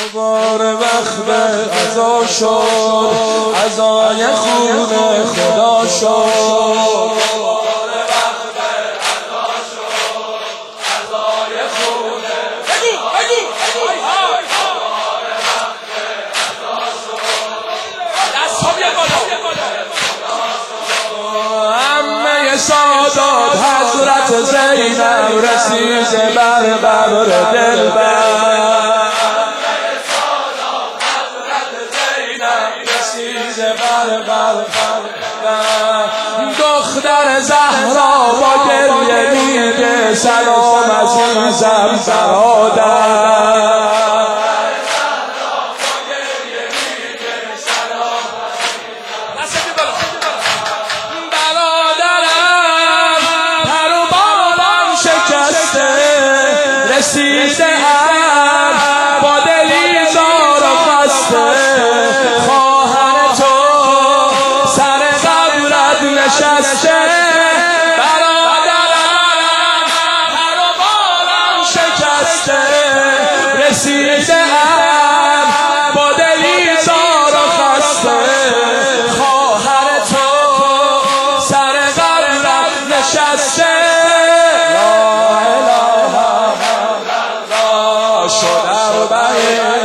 دوباره وقت عزا شد، عزای خون خدا شد. دوباره وقت عزا شد، عزای خون عمه سادات حضرت زینب رسید بر قبر دلبر. دختر زهرا با گریه میگه سلام عزیزم برادر. برادرم پر و بالم شکسته، رسیده ام با دلی زار و خسته. نشسته برادرم پر و بالم شکسته، رسیده ام با دلی زار و خسته. خواهر تو سر قبرت نشسته، لا اله الا الله شد اربعین.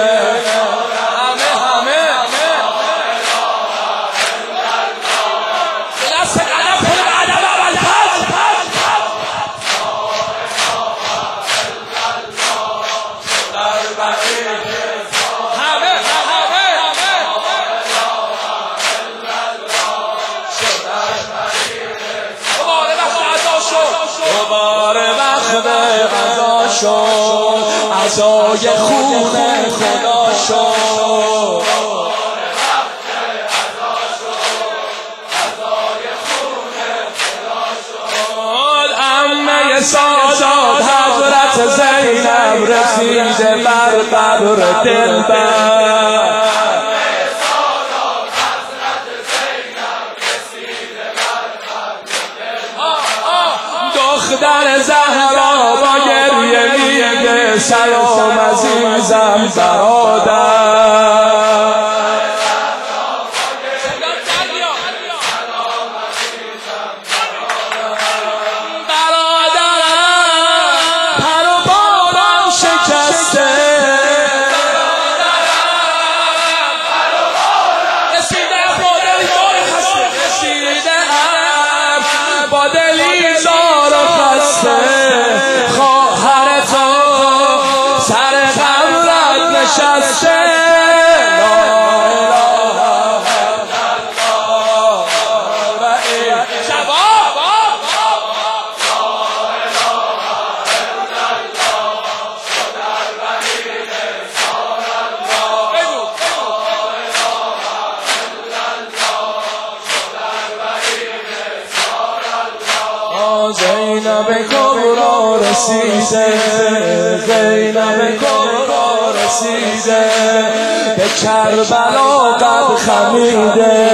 دوباره وقت عزا شد، عزای خون خدا شد. عمه سادات حضرت زینب رسید بر قبر دلبر. دختر زهرا با گریه میگه سلام عزیزم برادر. برادرم پر و بالم شکسته، رسیده ام با دلی زار و خسته. خواهر تو سر قبرت نشسته، زینب کبرا رسیده، زینب کبرا رسیده، به کربلا قد خمیده.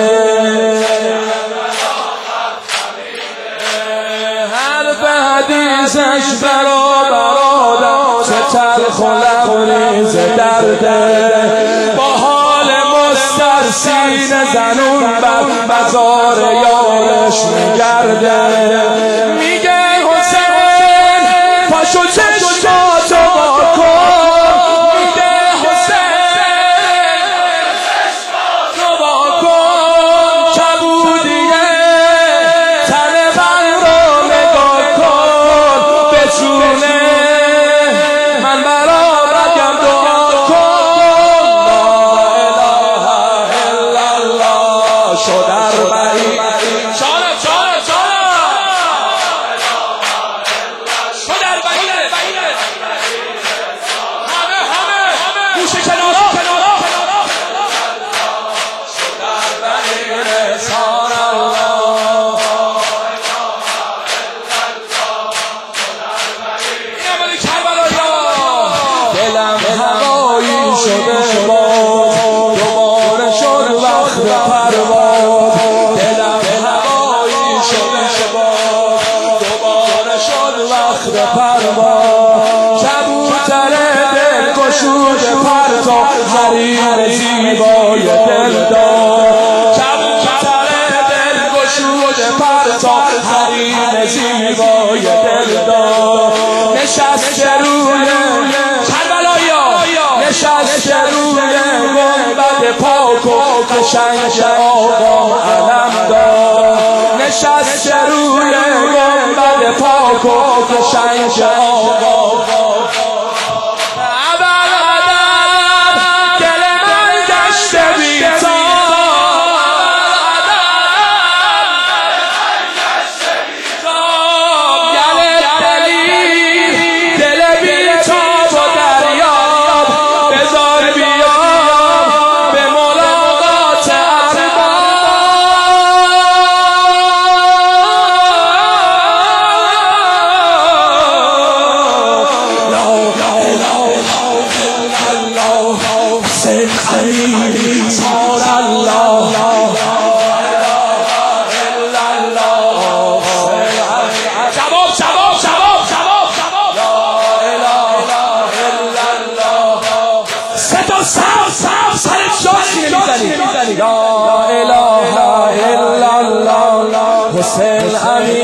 حرف حدیثش برادر چه تلخ و لبریز درده. با حال مسترسین زنون بر مزار یارش میگرده. میگه حسین پاشو چشماتو وا کن، میگه حسین چشماتو وا کن. کبودیه تن من رو نگاه کن، به جونه من برادرم دعا کن. لا اله الا الله شد اربعین. هوایی شده باد، دوباره شد وقت پرواز. دلم هوایی شده باد، دوباره شد وقت پرواز. کبوتر دل گشود پرتو حریم زیبای دلدار کبوتر دلگشود پرتا حریم زیبای دلدار نشسته روی کربلایا نشسته روی گنبد پاک و قشنگ آقا علمدار نشسته روی گنبد پاک و قشنگ آقا لا اله الا الله حسین امین